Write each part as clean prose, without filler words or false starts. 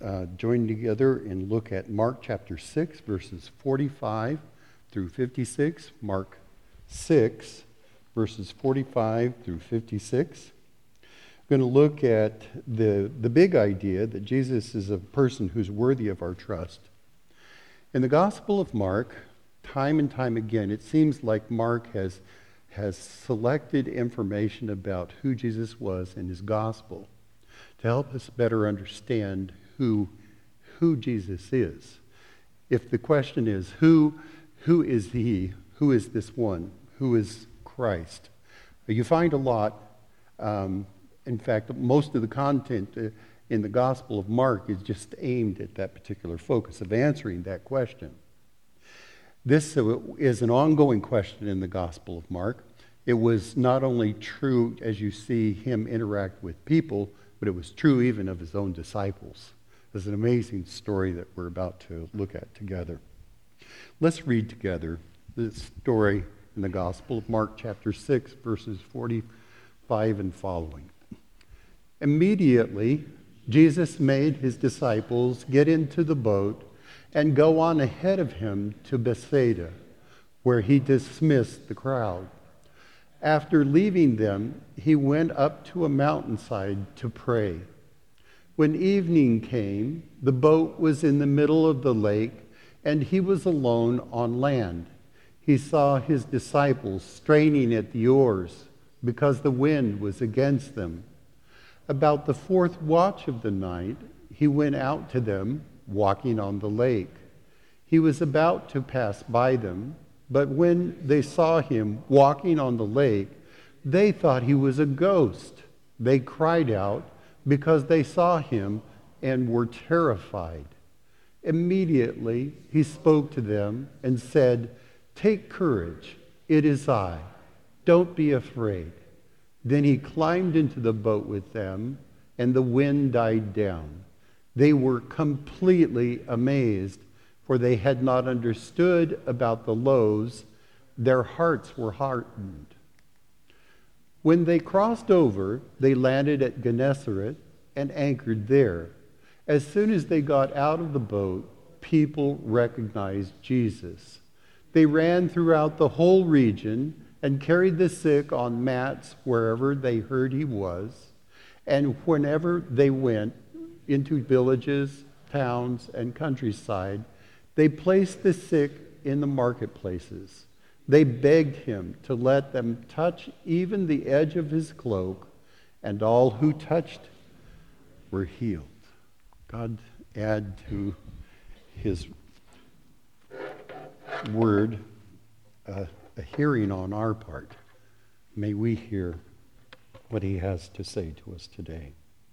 join together and look at Mark chapter 6, verses 45 through 56. Mark 6, verses 45 through 56. We're going to look at the big idea that Jesus is a person who's worthy of our trust. In the Gospel of Mark, time and time again, it seems like Mark has selected information about who Jesus was in his Gospel to help us better understand who Jesus is. If the question is, who is he? Who is this one? Who is Christ? You find a lot. In fact, most of the content in the Gospel of Mark is just aimed at that particular focus of answering that question. This is an ongoing question in the Gospel of Mark. It was not only true as you see him interact with people, but it was true even of his own disciples. It's an amazing story that we're about to look at together. Let's read together this story in the Gospel of Mark chapter 6, verses 45 and following. Immediately, Jesus made his disciples get into the boat and go on ahead of him to Bethsaida, where he dismissed the crowd. After leaving them, he went up to a mountainside to pray. When evening came, the boat was in the middle of the lake, and he was alone on land. He saw his disciples straining at the oars because the wind was against them. About the fourth watch of the night, he went out to them, walking on the lake. He was about to pass by them, but when they saw him walking on the lake, they thought he was a ghost. They cried out because they saw him and were terrified. Immediately he spoke to them and said, "Take courage, it is I. Don't be afraid." Then he climbed into the boat with them, and the wind died down. They were completely amazed, for they had not understood about the loaves. Their hearts were hardened. When they crossed over, they landed at Gennesaret and anchored there. As soon as they got out of the boat, people recognized Jesus. They ran throughout the whole region and carried the sick on mats wherever they heard he was. And whenever they went into villages, towns, and countryside, they placed the sick in the marketplaces. They begged him to let them touch even the edge of his cloak, and all who touched were healed. God add to his word a hearing on our part. May we hear what he has to say to us today.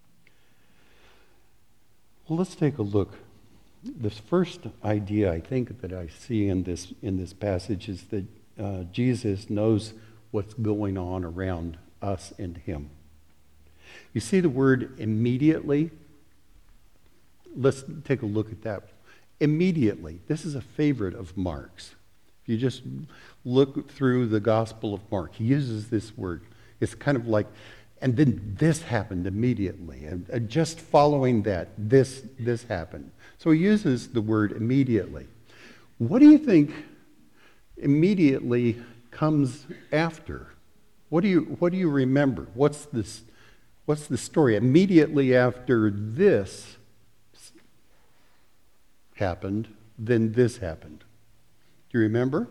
Well, let's take a look. This first idea I think that I see in this passage is that Jesus knows what's going on around us and him. You see the word immediately? Let's take a look at that. Immediately. This is a favorite of Mark's. If you just look through the Gospel of Mark, he uses this word. It's kind of like, and then this happened immediately. And just following that, this happened. So he uses the word immediately. What do you think immediately comes after? What do you remember? What's the story? Immediately after this happened, then this happened. Do you remember?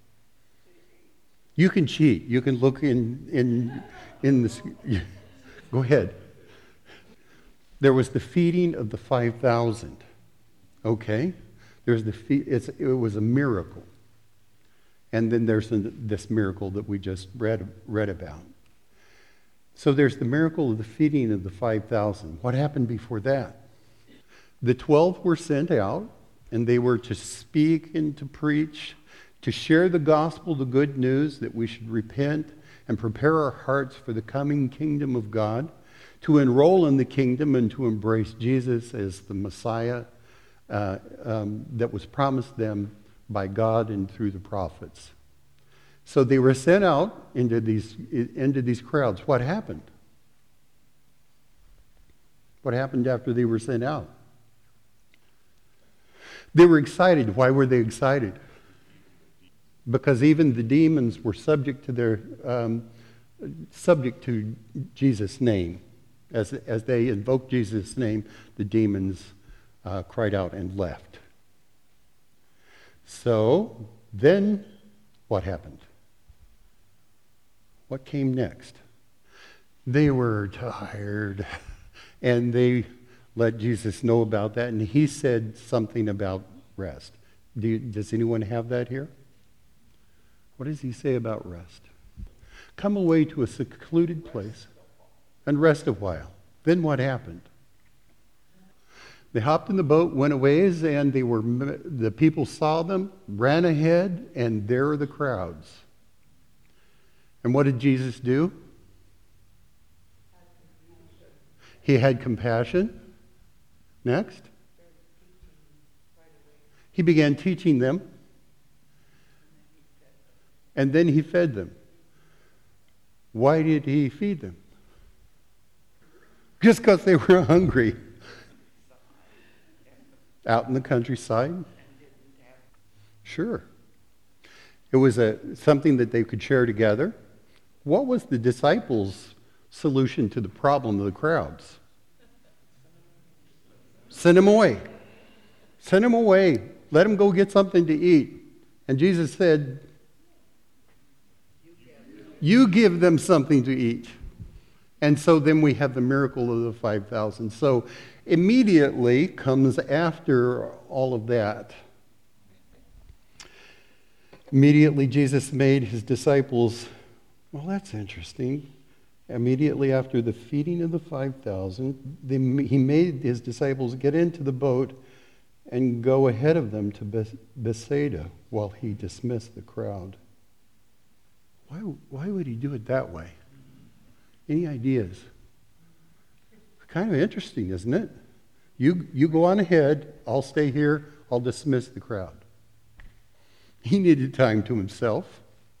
You can cheat. You can look in this. Go ahead. There was the feeding of the 5,000. Okay? There's it was a miracle. And then there's this miracle that we just read about. So there's the miracle of the feeding of the 5,000. What happened before that? The 12 were sent out, and they were to speak and to preach, to share the gospel, the good news that we should repent and prepare our hearts for the coming kingdom of God, to enroll in the kingdom and to embrace Jesus as the Messiah that was promised them by God and through the prophets. So they were sent out into these crowds. What happened? What happened after they were sent out? They were excited. Why were they excited? Because even the demons were subject to Jesus' name. As they invoked Jesus' name, the demons cried out and left. So then what happened? What came next? They were tired, and they let Jesus know about that, and he said something about rest. Does anyone have that here? What does he say about rest? Come away to a secluded place and rest a while. Then what happened? They hopped in the boat, went a ways, and the people saw them, ran ahead, and there are the crowds. And what did Jesus do? He had compassion. Next. He began teaching them. And then he fed them. Why did he feed them? Just because they were hungry. Out in the countryside? Sure. It was something that they could share together. What was the disciples' solution to the problem of the crowds? Send them away. Send them away. Let them go get something to eat. And Jesus said, you give them something to eat. And so then we have the miracle of the 5,000. So immediately comes after all of that. Immediately Jesus made his disciples, well, that's interesting. Immediately after the feeding of the 5,000, he made his disciples get into the boat and go ahead of them to Bethsaida while he dismissed the crowd. Why would he do it that way? Any ideas? Kind of interesting, isn't it? You go on ahead, I'll stay here, I'll dismiss the crowd. He needed time to himself.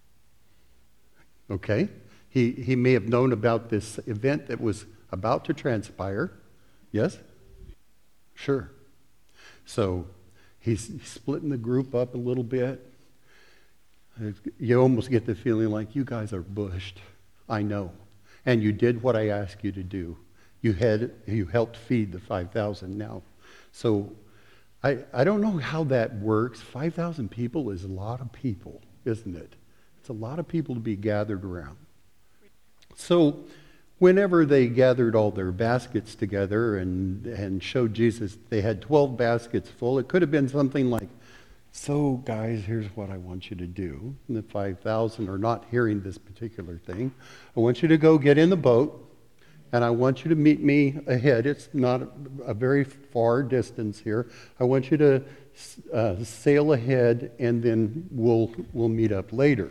Okay? He may have known about this event that was about to transpire. Yes? Sure. So he's splitting the group up a little bit. You almost get the feeling like you guys are bushed. I know. And you did what I asked you to do. You helped feed the 5,000 now. So I don't know how that works. 5,000 people is a lot of people, isn't it? It's a lot of people to be gathered around. So whenever they gathered all their baskets together and showed Jesus, they had 12 baskets full. It could have been something like, so guys, here's what I want you to do. And the 5,000 are not hearing this particular thing. I want you to go get in the boat, and I want you to meet me ahead. It's not a very far distance here. I want you to sail ahead, and then we'll meet up later.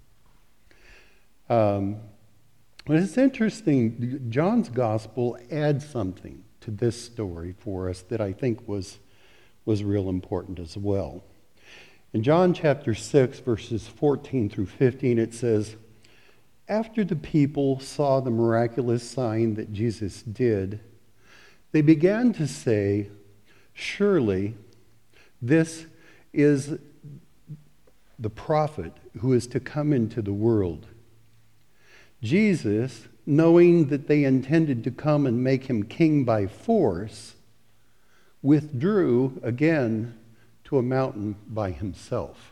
But it's interesting, John's gospel adds something to this story for us that I think was real important as well. In John chapter 6, verses 14 through 15, it says, after the people saw the miraculous sign that Jesus did, they began to say, surely this is the prophet who is to come into the world. Jesus, knowing that they intended to come and make him king by force, withdrew again to a mountain by himself.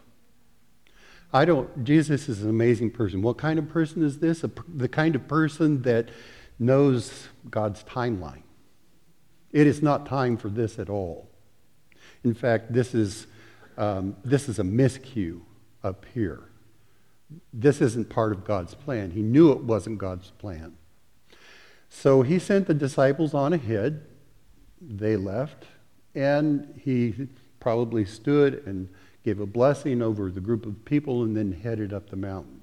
Jesus is an amazing person. What kind of person is this? The kind of person that knows God's timeline. It is not time for this at all. In fact, this is a miscue up here. This isn't part of God's plan. He knew it wasn't God's plan. So he sent the disciples on ahead. They left, and he probably stood and gave a blessing over the group of people and then headed up the mountain.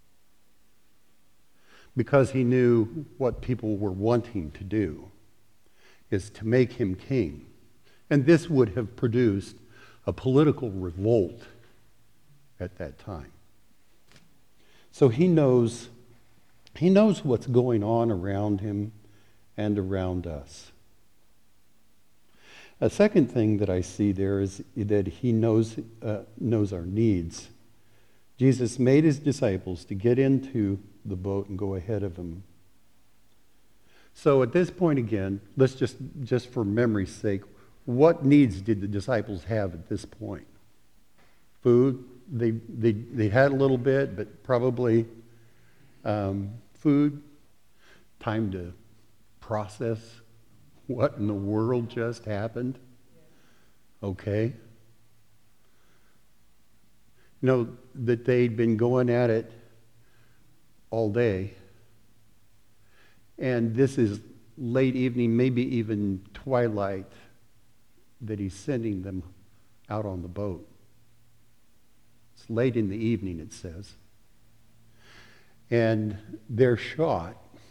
Because he knew what people were wanting to do is to make him king. And this would have produced a political revolt at that time. So he knows what's going on around him and around us. A second thing that I see there is that he knows our needs. Jesus made his disciples to get into the boat and go ahead of him. So at this point again, let's just for memory's sake, what needs did the disciples have at this point? Food. They had a little bit, but probably food. Time to process what in the world just happened. Okay. You know, that they'd been going at it all day. And this is late evening, maybe even twilight, that he's sending them out on the boat. It's late in the evening, it says. And they're shot.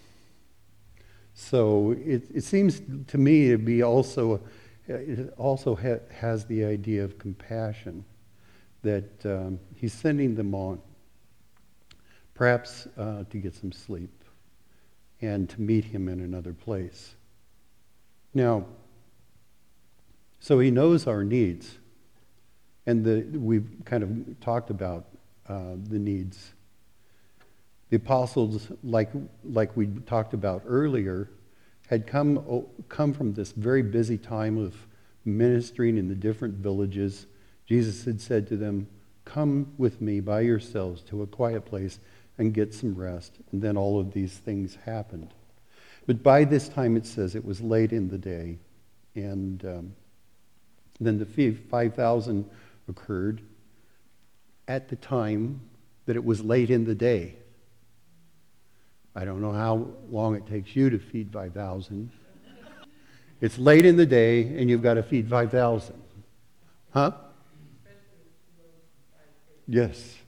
So it seems to me to be also, it also has the idea of compassion, that he's sending them on, perhaps to get some sleep and to meet him in another place. Now, so he knows our needs, and we've kind of talked about the needs. The apostles, like we talked about earlier, had come from this very busy time of ministering in the different villages. Jesus had said to them, "Come with me by yourselves to a quiet place and get some rest." And then all of these things happened. But by this time, it says it was late in the day. And then the 5,000 occurred at the time that it was late in the day. I don't know how long it takes you to feed 5,000. It's late in the day, and you've got to feed 5,000. Huh? Yes.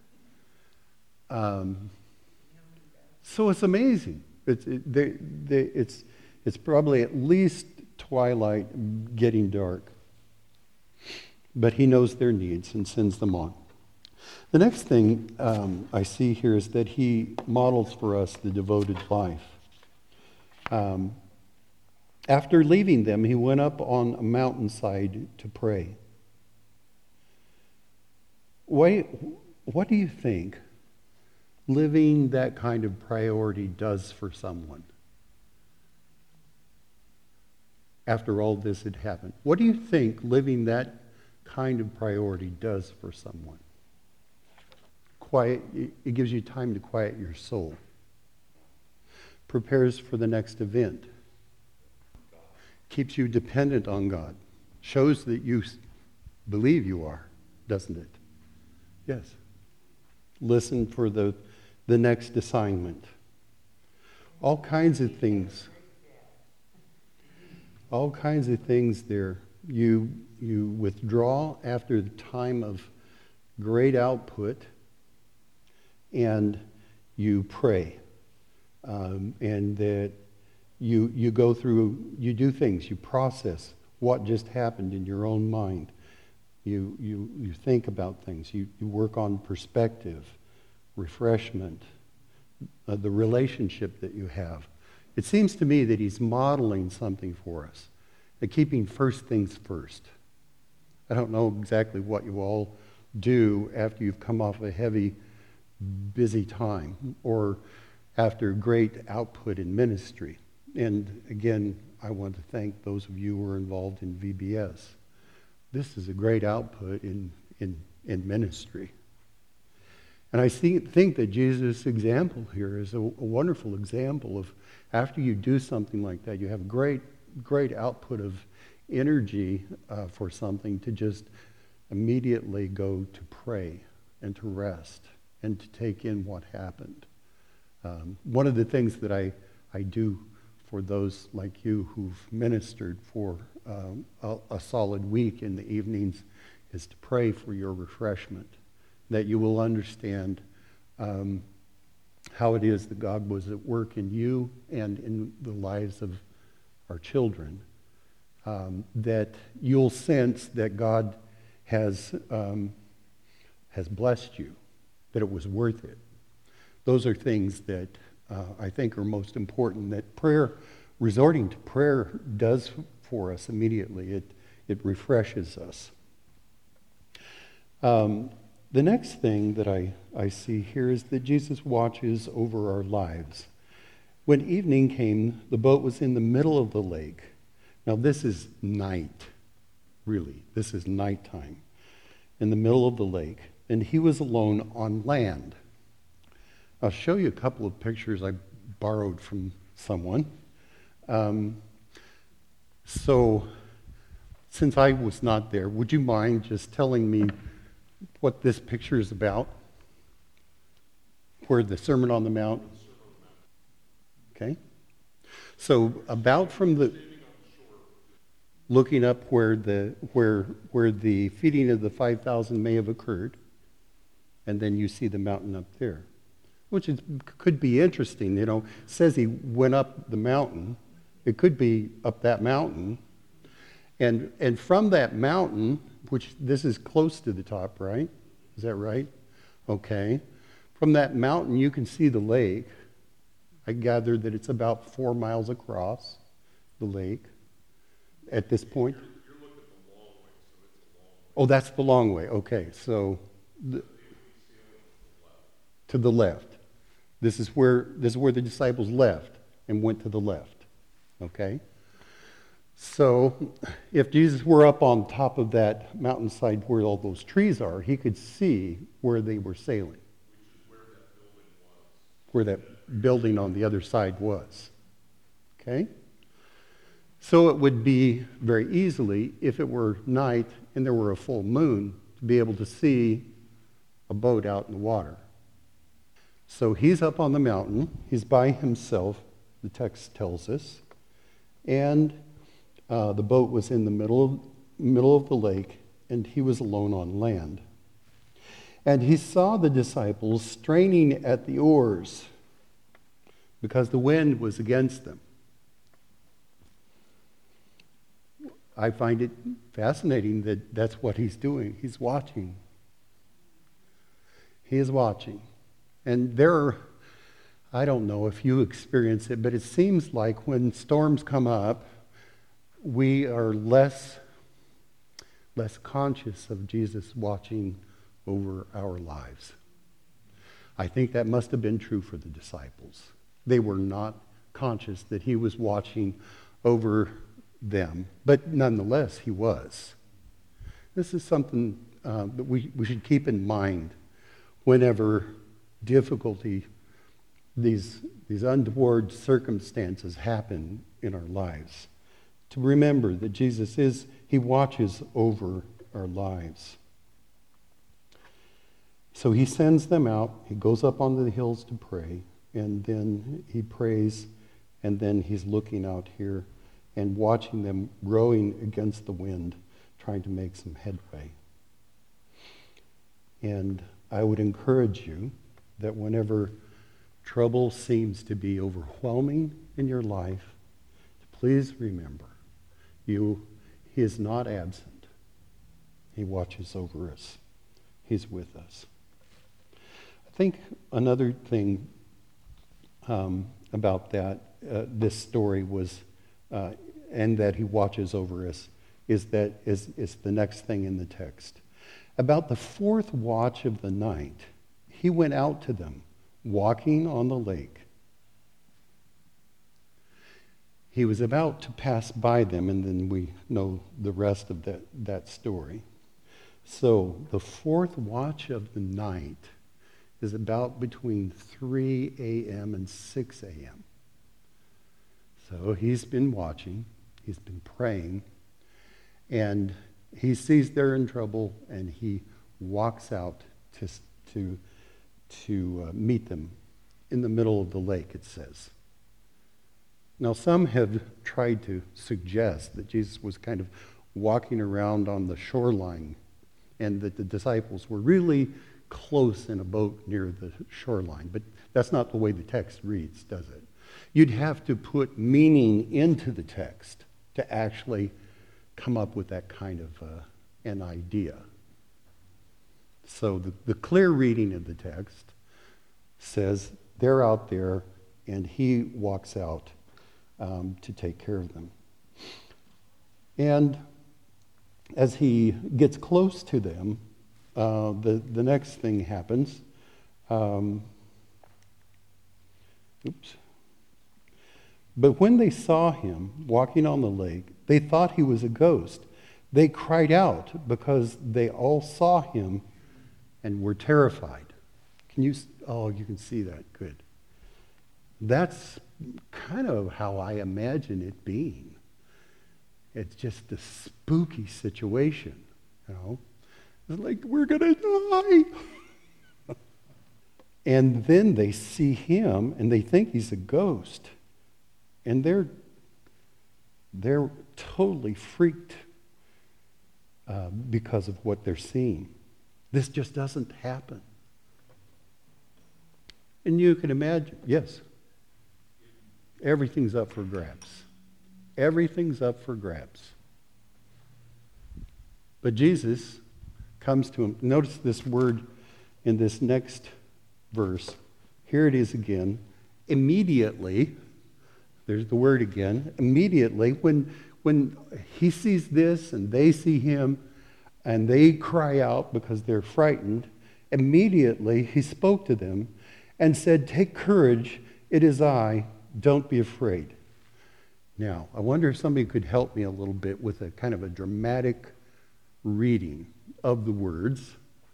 So it's amazing. It's probably at least twilight, getting dark. But he knows their needs and sends them on. The next thing I see here is that he models for us the devoted life. After leaving them, he went up on a mountainside to pray. What do you think living that kind of priority does for someone? After all this had happened, what do you think living that kind of priority does for someone? It gives you time to quiet your soul. Prepares for the next event. Keeps you dependent on God. Shows that you believe you are, doesn't it? Yes. Listen for the next assignment. All kinds of things. All kinds of things there. You withdraw after the time of great output, and you pray, and that you go through, you do things, you process what just happened in your own mind. You think about things. You work on perspective, refreshment, the relationship that you have. It seems to me that he's modeling something for us, that keeping first things first. I don't know exactly what you all do after you've come off a heavy, busy time or after great output in ministry. And again, I want to thank those of you who are involved in VBS. This is a great output in ministry. And I think that Jesus' example here is a wonderful example of after you do something like that, you have great output of energy for something to just immediately go to pray and to rest and to take in what happened. One of the things that I do for those like you who've ministered for a solid week in the evenings is to pray for your refreshment, that you will understand how it is that God was at work in you and in the lives of our children, that you'll sense that God has blessed you, that it was worth it. Those are things that I think are most important, that prayer, resorting to prayer does for us immediately. It refreshes us. The next thing that I see here is that Jesus watches over our lives. When evening came, the boat was in the middle of the lake. Now this is night, really. This is nighttime, in the middle of the lake. And he was alone on land. I'll show you a couple of pictures I borrowed from someone. So, since I was not there, would you mind just telling me what this picture is about? Where the Sermon on the Mount? Okay. So, about from the looking up where the feeding of the 5,000 may have occurred, and then you see the mountain up there, which could be interesting. It says he went up the mountain. It could be up that mountain, and from that mountain, which this is close to the top, right? Is that right? Okay. From that mountain, you can see the lake. I gather that it's about 4 miles across the lake at this point. You're looking at the long way, so it's a long way. Oh, that's the long way. Okay, so to the left. This is where the disciples left and went to the left. Okay? So, if Jesus were up on top of that mountainside where all those trees are, he could see where they were sailing. Where that building on the other side was. Okay? So it would be very easily, if it were night and there were a full moon, to be able to see a boat out in the water. So he's up on the mountain. He's by himself, the text tells us. And the boat was in the middle of the lake, and he was alone on land. And he saw the disciples straining at the oars because the wind was against them. I find it fascinating that that's what he's doing. He's watching. He is watching. And I don't know if you experience it, but it seems like when storms come up, we are less conscious of Jesus watching over our lives. I think that must have been true for the disciples. They were not conscious that he was watching over them, but nonetheless, he was. This is something that we should keep in mind whenever difficulty, these untoward circumstances happen in our lives. To remember that Jesus he watches over our lives. So he sends them out. He goes up onto the hills to pray, and then he prays, and then he's looking out here and watching them rowing against the wind, trying to make some headway. And I would encourage you that whenever trouble seems to be overwhelming in your life, please remember, he is not absent. He watches over us. He's with us. I think another thing about this story was, and that he watches over us, is the next thing in the text. About the fourth watch of the night, he went out to them, walking on the lake. He was about to pass by them, and then we know the rest of that story. So the fourth watch of the night is about between 3 a.m. and 6 a.m. So he's been watching, he's been praying, and he sees they're in trouble, and he walks out to meet them in the middle of the lake, it says. Now, some have tried to suggest that Jesus was kind of walking around on the shoreline and that the disciples were really close in a boat near the shoreline. But that's not the way the text reads, does it? You'd have to put meaning into the text to actually come up with that kind of an idea. So the clear reading of the text says they're out there and he walks out to take care of them. And as he gets close to them, the next thing happens. But when they saw him walking on the lake, they thought he was a ghost. They cried out because they all saw him and were terrified. You can see that. Good. That's kind of how I imagine it being. It's just a spooky situation, It's like, we're going to die. And then they see him, and they think he's a ghost. And they're totally freaked because of what they're seeing. This just doesn't happen. And you can imagine, yes, everything's up for grabs. Everything's up for grabs. But Jesus comes to him. Notice this word in this next verse. Here it is again. Immediately, there's the word again. Immediately, when he sees this and they see him and they cry out because they're frightened, immediately he spoke to them and said, "Take courage, it is I, don't be afraid." Now, I wonder if somebody could help me a little bit with a kind of a dramatic reading of the words.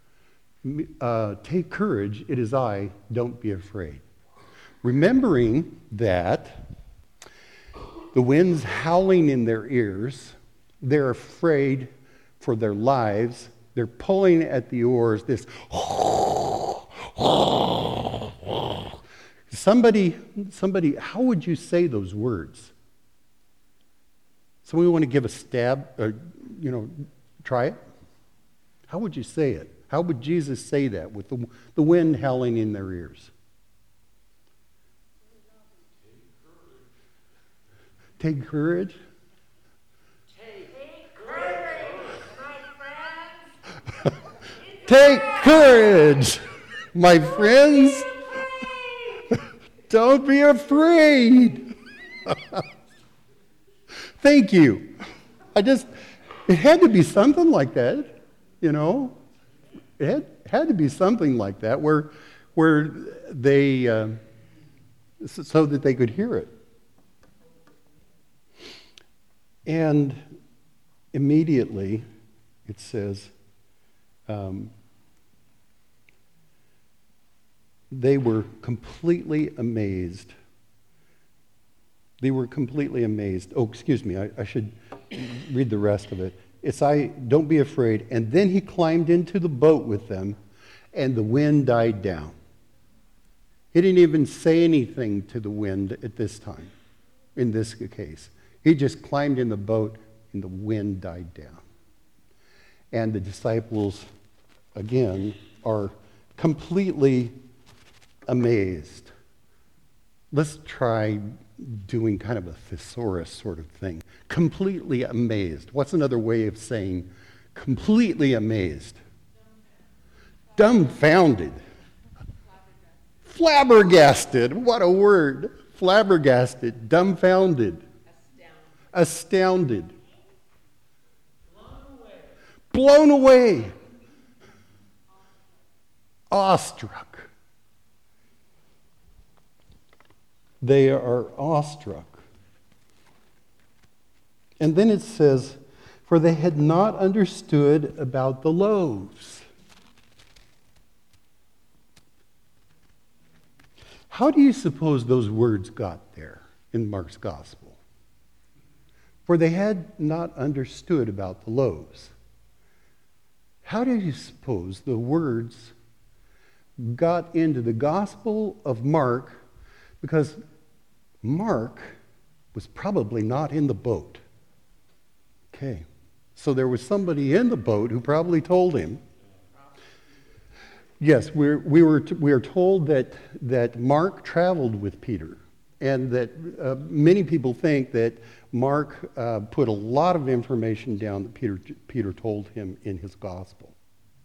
Take courage, it is I, don't be afraid. Remembering that the wind's howling in their ears, they're afraid for their lives, they're pulling at the oars, this somebody, how would you say those words? Somebody want to give a stab, or, try it? How would you say it? How would Jesus say that with the wind howling in their ears? Take courage. Take courage, my friends. Take courage, my friends. Don't be afraid. Thank you. It had to be something like that, It had to be something like that where they, so that they could hear it. And immediately, it says, they were completely amazed. They were completely amazed. Oh, excuse me, I should read the rest of it. Don't be afraid. And then he climbed into the boat with them, and the wind died down. He didn't even say anything to the wind at this time, in this case. He just climbed in the boat, and the wind died down. And the disciples, again, are completely amazed. Let's try doing kind of a thesaurus sort of thing. Completely amazed. What's another way of saying completely amazed? Dumbfounded. Flabbergasted. What a word. Flabbergasted. Dumbfounded. Astounded. Blown away. Awestruck. They are awestruck. And then it says, for they had not understood about the loaves. How do you suppose those words got there in Mark's gospel? For they had not understood about the loaves. How do you suppose the words got into the gospel of Mark? Because Mark was probably not in the boat. Okay, so there was somebody in the boat who probably told him. Yes, we are told that Mark traveled with Peter, and that many people think that Mark put a lot of information down that Peter told him in his gospel.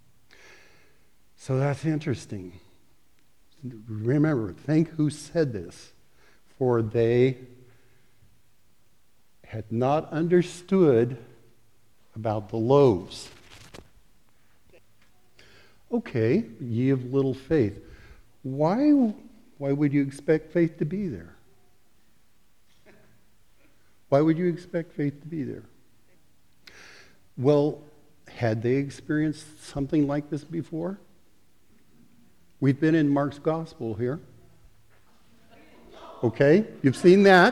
So that's interesting. Remember, think who said this. For they had not understood about the loaves. Okay, ye of little faith. Why would you expect faith to be there? Why would you expect faith to be there? Well, had they experienced something like this before? We've been in Mark's gospel here. Okay, you've seen that.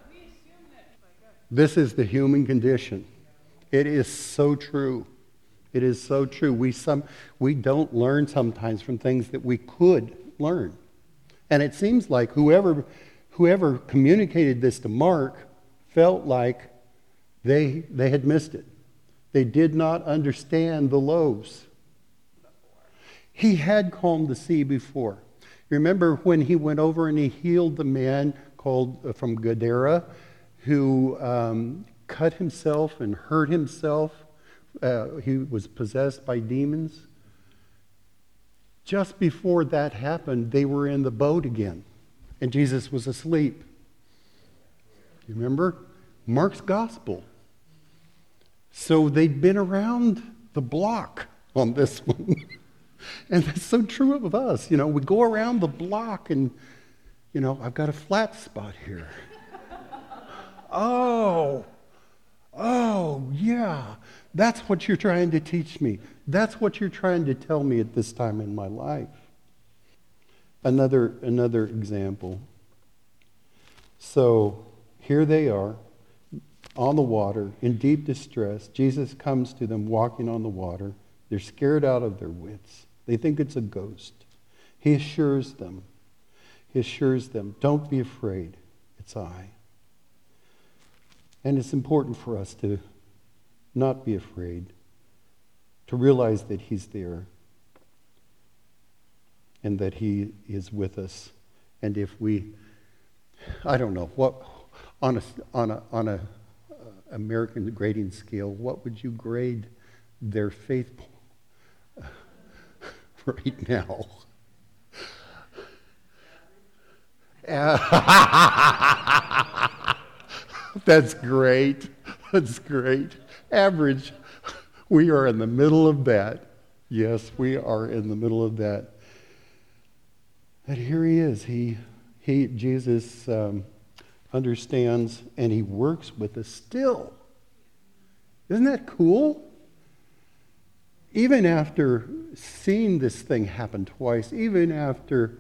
This is the human condition. It is so true. It is so true. We don't learn sometimes from things that we could learn. And it seems like whoever communicated this to Mark felt like they had missed it. They did not understand the loaves. He had calmed the sea before. Remember when he went over and he healed the man called from Gadara who cut himself and hurt himself? He was possessed by demons. Just before that happened, they were in the boat again, and Jesus was asleep. You remember? Mark's gospel. So they'd been around the block on this one. And that's so true of us. You know, we go around the block and, you know, I've got a flat spot here. Oh, yeah. That's what you're trying to teach me. That's what you're trying to tell me at this time in my life. Another example. So here they are on the water in deep distress. Jesus comes to them walking on the water. They're scared out of their wits. They think it's a ghost. He assures them, don't be afraid. It's I. And it's important for us to not be afraid, to realize that he's there and that he is with us. And if we, I don't know, what on a American grading scale, what would you grade their faith right now? That's great. That's great. Average. We are in the middle of that. Yes, we are in the middle of that. And here he is. Jesus understands and he works with us still. Isn't that cool? Even after seeing this thing happen twice, even after,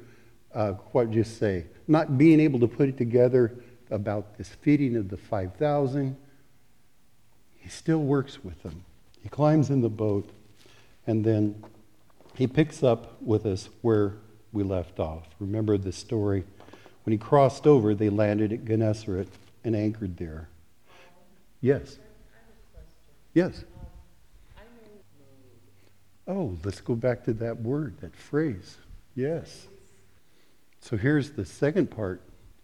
not being able to put it together about this feeding of the 5,000, he still works with them. He climbs in the boat, and then he picks up with us where we left off. Remember the story? When he crossed over, they landed at Gennesaret and anchored there. Yes. Yes. Oh, let's go back to that word, that phrase. Yes. So here's the second part.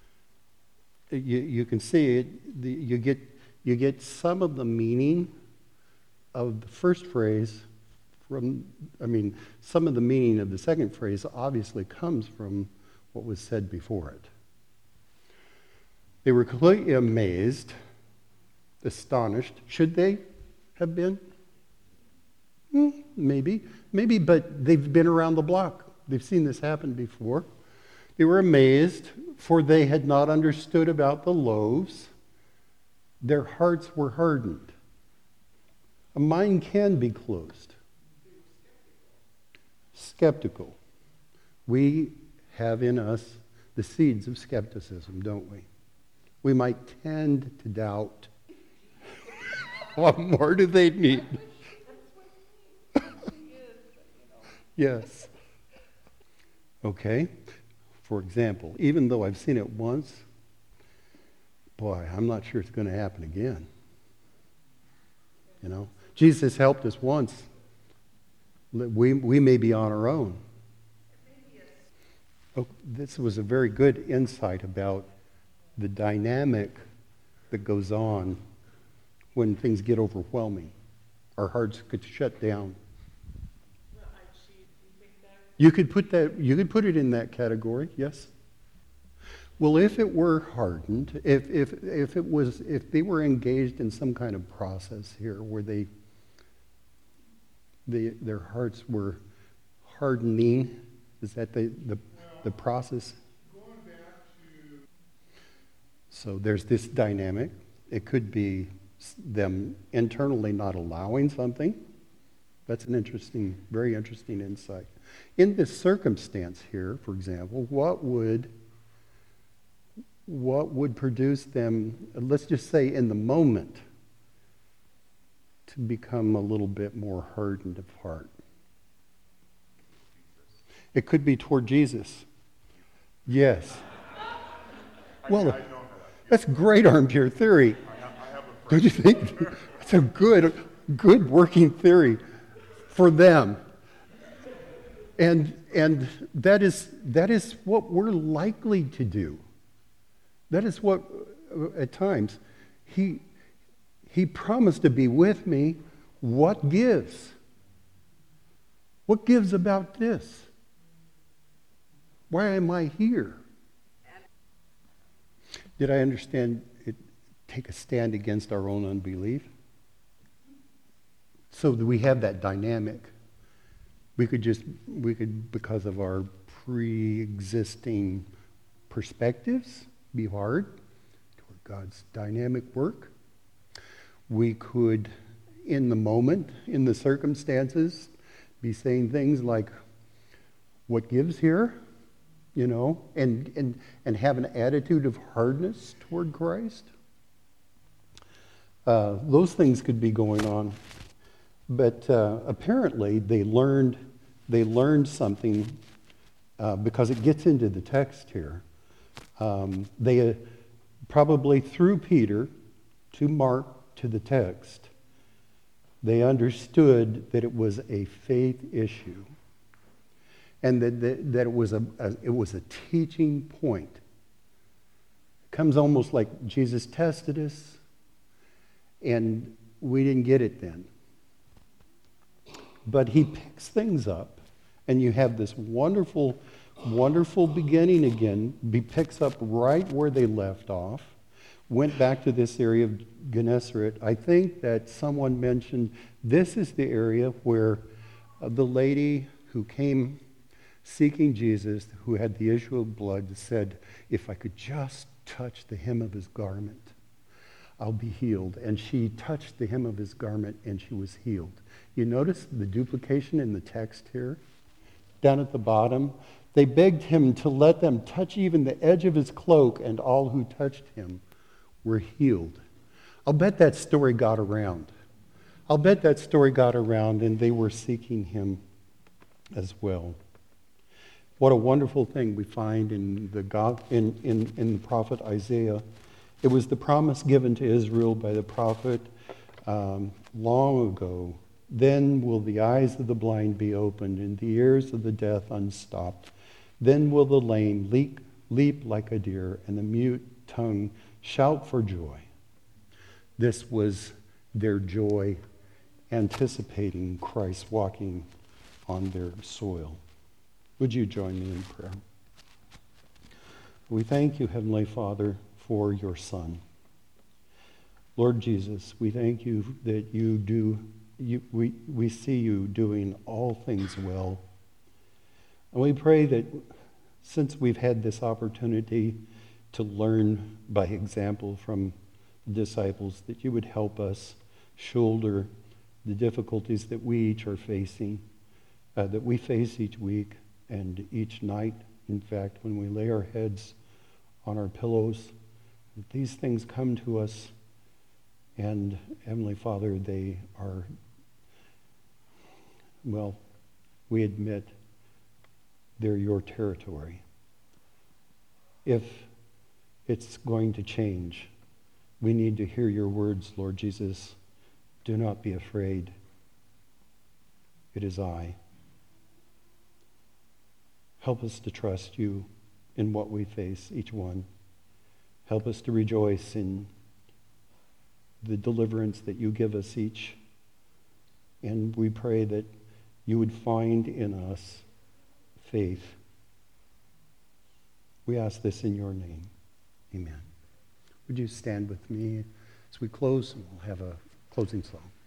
You can see it. You get some of the meaning of the first phrase some of the meaning of the second phrase obviously comes from what was said before it. They were completely amazed, astonished. Should they have been? Maybe, but they've been around the block. They've seen this happen before. They were amazed, for they had not understood about the loaves. Their hearts were hardened. A mind can be closed. Skeptical. We have in us the seeds of skepticism, don't we? We might tend to doubt. What more do they need? Yes. Okay. For example, even though I've seen it once, boy, I'm not sure it's going to happen again. You know, Jesus helped us once. We may be on our own. Oh, this was a very good insight about the dynamic that goes on when things get overwhelming. Our hearts could shut down. You could put it in that category, yes. Well, if it were hardened, if they were engaged in some kind of process here where they their hearts were hardening. Is that the process? Going back to So there's this dynamic. It could be them internally not allowing something. That's an interesting, very interesting insight. In this circumstance here, for example, what would produce them, let's just say in the moment, to become a little bit more hardened of heart? It could be toward Jesus. Yes. Well, I know how that. that's great armchair theory. I have a Don't you think? It's a good working theory for them. And that is what we're likely to do. That is what, at times, he promised to be with me. What gives? What gives about this? Why am I here? Did I understand it? Take a stand against our own unbelief? So that we have that dynamic. We could, because of our pre-existing perspectives, be hard toward God's dynamic work. We could, in the moment, in the circumstances, be saying things like, what gives here? You know, and have an attitude of hardness toward Christ. Those things could be going on. But apparently they learned something because it gets into the text here. They probably through Peter to Mark to the text, they understood that it was a faith issue, and that it was a teaching point. It comes almost like Jesus tested us, and we didn't get it then. But he picks things up, and you have this wonderful, wonderful beginning again. He picks up right where they left off, went back to this area of Gennesaret. I think that someone mentioned this is the area where the lady who came seeking Jesus, who had the issue of blood, said, if I could just touch the hem of his garment, I'll be healed. And she touched the hem of his garment, and she was healed. You notice the duplication in the text here? Down at the bottom, they begged him to let them touch even the edge of his cloak, and all who touched him were healed. I'll bet that story got around. And they were seeking him as well. What a wonderful thing we find in the prophet Isaiah. It was the promise given to Israel by the prophet long ago. Then will the eyes of the blind be opened and the ears of the deaf unstopped. Then will the lame leap like a deer and the mute tongue shout for joy. This was their joy, anticipating Christ walking on their soil. Would you join me in prayer? We thank you, Heavenly Father, for your Son. Lord Jesus, we thank you that we see you doing all things well. And we pray that since we've had this opportunity to learn by example from the disciples, that you would help us shoulder the difficulties that we each are facing, that we face each week and each night. In fact, when we lay our heads on our pillows, that these things come to us, and Heavenly Father, they are, well, we admit they're your territory. If it's going to change, we need to hear your words, Lord Jesus. Do not be afraid. It is I. Help us to trust you in what we face, each one. Help us to rejoice in the deliverance that you give us each. And we pray that you would find in us faith. We ask this in your name. Amen. Would you stand with me as we close, and we'll have a closing song.